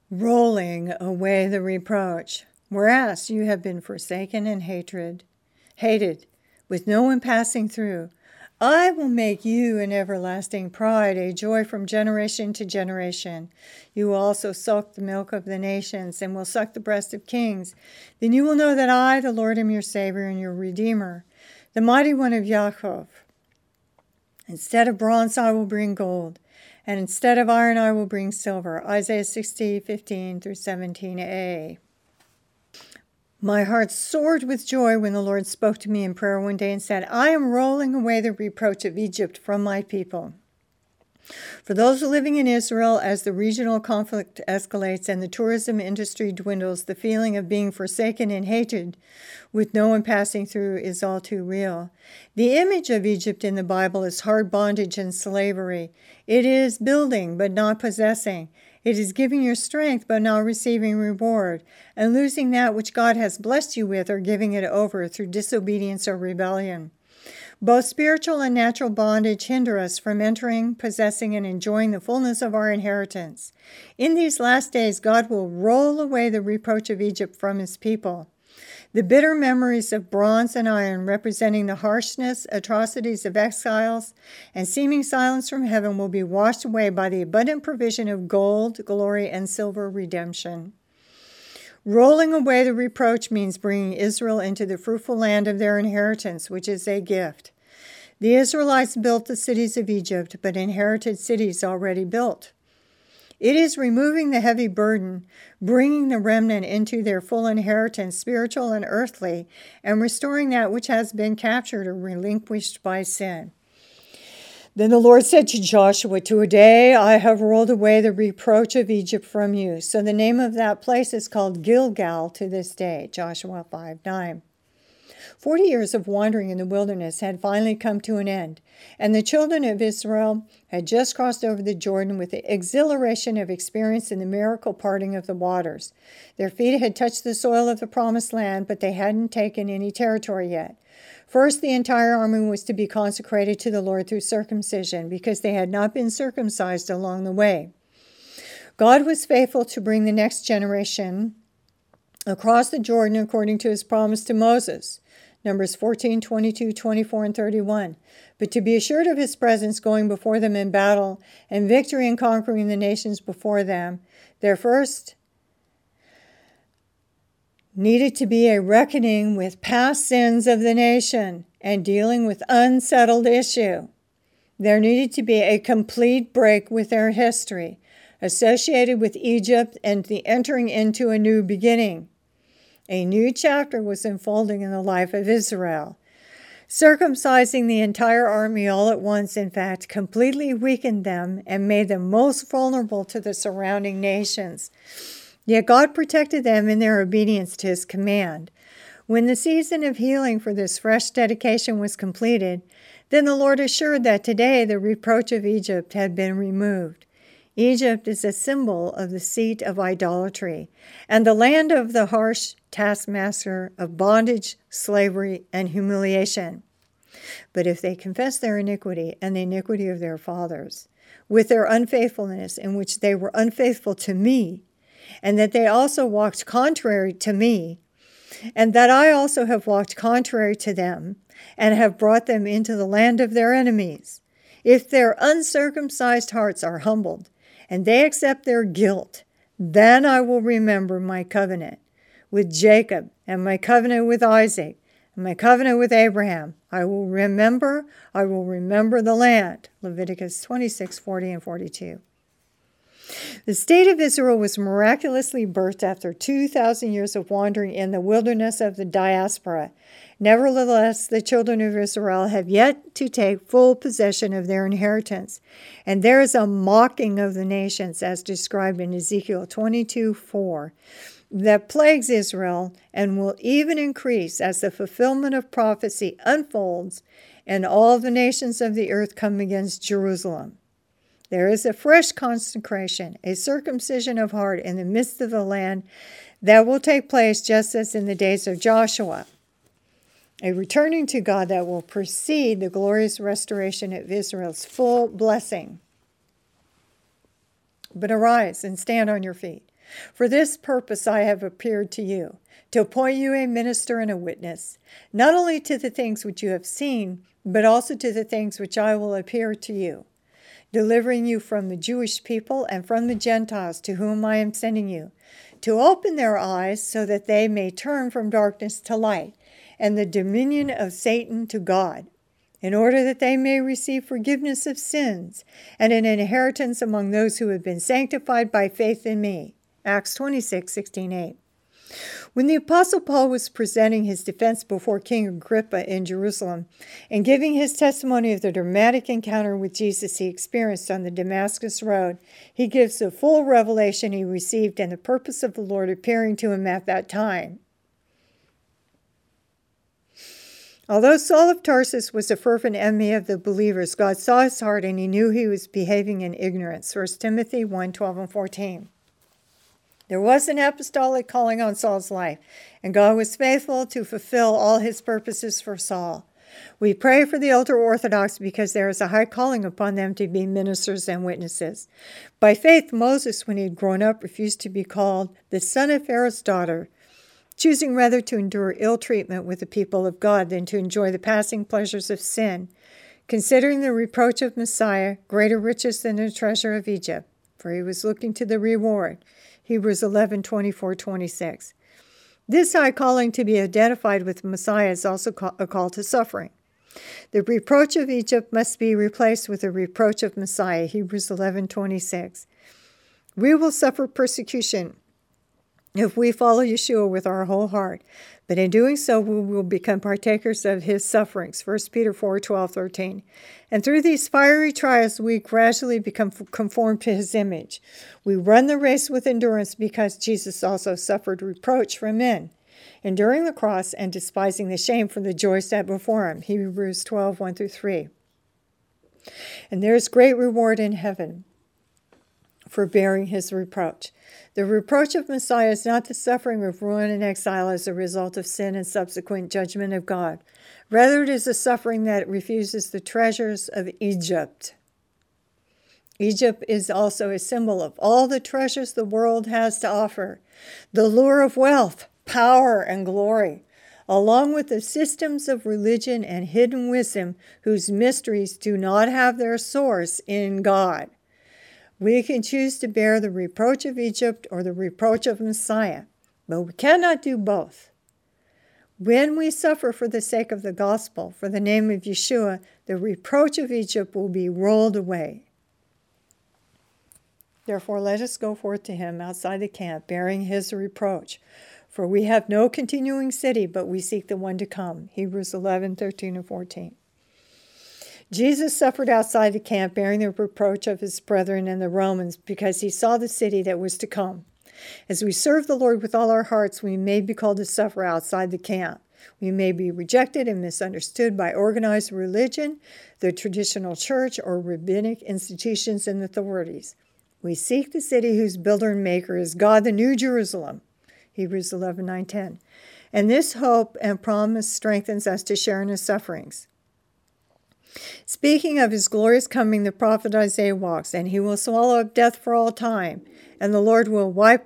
rolling away the reproach, whereas you have been forsaken and hated, with no one passing through. I will make you an everlasting pride, a joy from generation to generation. You will also suck the milk of the nations and will suck the breast of kings. Then you will know that I, the Lord, am your Savior and your Redeemer, the mighty one of Yaakov. Instead of bronze I will bring gold, and instead of iron I will bring silver. Isaiah 60:15 through 17a. My heart soared with joy when the Lord spoke to me in prayer one day and said, I am rolling away the reproach of Egypt from my people. For those living in Israel, as the regional conflict escalates and the tourism industry dwindles, the feeling of being forsaken and hated with no one passing through is all too real. The image of Egypt in the Bible is hard bondage and slavery. It is building but not possessing. It is giving your strength but not receiving reward, and losing that which God has blessed you with or giving it over through disobedience or rebellion. Both spiritual and natural bondage hinder us from entering, possessing, and enjoying the fullness of our inheritance. In these last days, God will roll away the reproach of Egypt from his people. The bitter memories of bronze and iron, representing the harshness, atrocities of exiles, and seeming silence from heaven, will be washed away by the abundant provision of gold, glory, and silver redemption. Rolling away the reproach means bringing Israel into the fruitful land of their inheritance, which is a gift. The Israelites built the cities of Egypt, but inherited cities already built. It is removing the heavy burden, bringing the remnant into their full inheritance, spiritual and earthly, and restoring that which has been captured or relinquished by sin. Then the Lord said to Joshua, Today I have rolled away the reproach of Egypt from you. So the name of that place is called Gilgal to this day, Joshua 5:9. 40 years of wandering in the wilderness had finally come to an end, and the children of Israel had just crossed over the Jordan with the exhilaration of experiencing the miracle parting of the waters. Their feet had touched the soil of the promised land, but they hadn't taken any territory yet. First, the entire army was to be consecrated to the Lord through circumcision, because they had not been circumcised along the way. God was faithful to bring the next generation across the Jordan according to his promise to Moses. Numbers 14, 22, 24, and 31. But to be assured of his presence going before them in battle and victory in conquering the nations before them, there first needed to be a reckoning with past sins of the nation and dealing with unsettled issue. There needed to be a complete break with their history associated with Egypt and the entering into a new beginning. A new chapter was unfolding in the life of Israel. Circumcising the entire army all at once, in fact, completely weakened them and made them most vulnerable to the surrounding nations. Yet God protected them in their obedience to his command. When the season of healing for this fresh dedication was completed, then the Lord assured that today the reproach of Egypt had been removed. Egypt is a symbol of the seat of idolatry and the land of the harsh taskmaster of bondage, slavery, and humiliation. But if they confess their iniquity and the iniquity of their fathers, with their unfaithfulness in which they were unfaithful to me, and that they also walked contrary to me, and that I also have walked contrary to them, and have brought them into the land of their enemies, if their uncircumcised hearts are humbled, and they accept their guilt, then I will remember my covenant with Jacob, and my covenant with Isaac, and my covenant with Abraham. I will remember the land. Leviticus 26, 40, and 42. The state of Israel was miraculously birthed after 2,000 years of wandering in the wilderness of the diaspora. Nevertheless, the children of Israel have yet to take full possession of their inheritance, and there is a mocking of the nations, as described in Ezekiel 22:4, that plagues Israel and will even increase as the fulfillment of prophecy unfolds and all the nations of the earth come against Jerusalem. There is a fresh consecration, a circumcision of heart in the midst of the land that will take place just as in the days of Joshua. A returning to God that will precede the glorious restoration of Israel's full blessing. But arise and stand on your feet. For this purpose I have appeared to you, to appoint you a minister and a witness, not only to the things which you have seen, but also to the things which I will appear to you, delivering you from the Jewish people and from the Gentiles to whom I am sending you, to open their eyes so that they may turn from darkness to light and the dominion of Satan to God, in order that they may receive forgiveness of sins and an inheritance among those who have been sanctified by faith in me. Acts 26:16-8. When the Apostle Paul was presenting his defense before King Agrippa in Jerusalem and giving his testimony of the dramatic encounter with Jesus he experienced on the Damascus Road, he gives the full revelation he received and the purpose of the Lord appearing to him at that time. Although Saul of Tarsus was a fervent enemy of the believers, God saw his heart and he knew he was behaving in ignorance. 1 Timothy 1:12-14. There was an apostolic calling on Saul's life, and God was faithful to fulfill all his purposes for Saul. We pray for the ultra-Orthodox because there is a high calling upon them to be ministers and witnesses. By faith, Moses, when he had grown up, refused to be called the son of Pharaoh's daughter, choosing rather to endure ill treatment with the people of God than to enjoy the passing pleasures of sin, considering the reproach of Messiah greater riches than the treasure of Egypt, for he was looking to the reward. Hebrews 11:24-26. This high calling to be identified with Messiah is also a call to suffering. The reproach of Egypt must be replaced with the reproach of Messiah. Hebrews 11:26. We will suffer persecution if we follow Yeshua with our whole heart, but in doing so we will become partakers of his sufferings. 1 Peter 4:12-13. And through these fiery trials we gradually become conformed to his image. We run the race with endurance because Jesus also suffered reproach from men, enduring the cross and despising the shame for the joy set before him. Hebrews 12:1-3. And there is great reward in heaven for bearing his reproach. The reproach of Messiah is not the suffering of ruin and exile as a result of sin and subsequent judgment of God. Rather, it is a suffering that refuses the treasures of Egypt. Egypt is also a symbol of all the treasures the world has to offer. The lure of wealth, power, and glory, along with the systems of religion and hidden wisdom whose mysteries do not have their source in God. We can choose to bear the reproach of Egypt or the reproach of Messiah, but we cannot do both. When we suffer for the sake of the gospel, for the name of Yeshua, the reproach of Egypt will be rolled away. Therefore, let us go forth to him outside the camp, bearing his reproach. For we have no continuing city, but we seek the one to come. Hebrews 11:13-14. Jesus suffered outside the camp, bearing the reproach of his brethren and the Romans, because he saw the city that was to come. As we serve the Lord with all our hearts, we may be called to suffer outside the camp. We may be rejected and misunderstood by organized religion, the traditional church, or rabbinic institutions and authorities. We seek the city whose builder and maker is God, the New Jerusalem. Hebrews 11:9-10. And this hope and promise strengthens us to share in his sufferings. Speaking of his glorious coming, the prophet Isaiah walks, and he will swallow up death for all time, and the Lord will wipe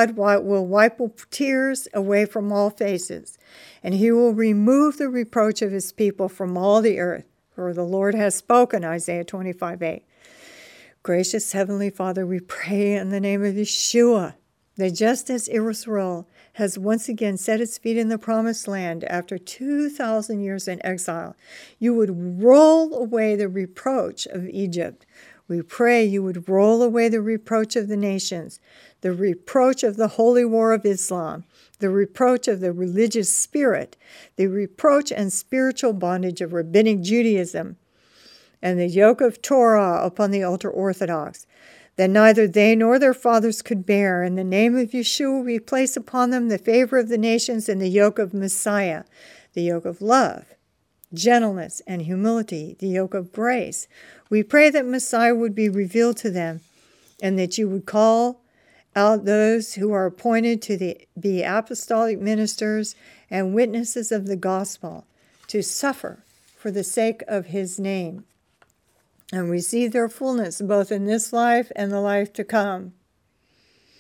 tears away from all faces, and he will remove the reproach of his people from all the earth, for the Lord has spoken, Isaiah 25:8. Gracious Heavenly Father, we pray in the name of Yeshua, that just as Israel has once again set its feet in the promised land after 2,000 years in exile, you would roll away the reproach of Egypt. We pray you would roll away the reproach of the nations, the reproach of the holy war of Islam, the reproach of the religious spirit, the reproach and spiritual bondage of rabbinic Judaism, and the yoke of Torah upon the ultra-Orthodox, that neither they nor their fathers could bear. In the name of Yeshua, we place upon them the favor of the nations and the yoke of Messiah, the yoke of love, gentleness, and humility, the yoke of grace. We pray that Messiah would be revealed to them and that you would call out those who are appointed to be apostolic ministers and witnesses of the gospel to suffer for the sake of his name and receive their fullness both in this life and the life to come.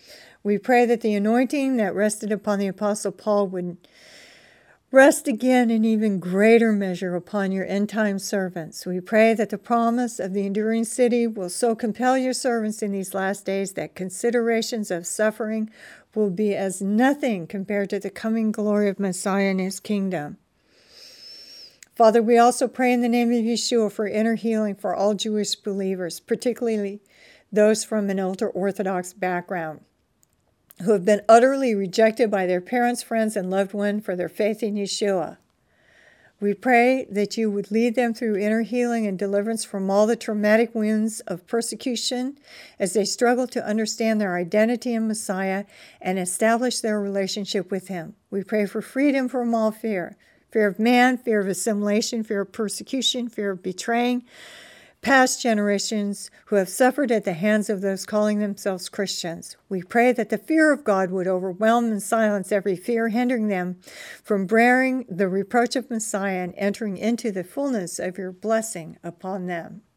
We pray that the anointing that rested upon the Apostle Paul would rest again in even greater measure upon your end-time servants. We pray that the promise of the enduring city will so compel your servants in these last days that considerations of suffering will be as nothing compared to the coming glory of Messiah and his kingdom. Father, we also pray in the name of Yeshua for inner healing for all Jewish believers, particularly those from an ultra-Orthodox background, who have been utterly rejected by their parents, friends, and loved ones for their faith in Yeshua. We pray that you would lead them through inner healing and deliverance from all the traumatic wounds of persecution as they struggle to understand their identity in Messiah and establish their relationship with him. We pray for freedom from all fear. Fear of man, fear of assimilation, fear of persecution, fear of betraying past generations who have suffered at the hands of those calling themselves Christians. We pray that the fear of God would overwhelm and silence every fear, hindering them from bearing the reproach of Messiah and entering into the fullness of your blessing upon them.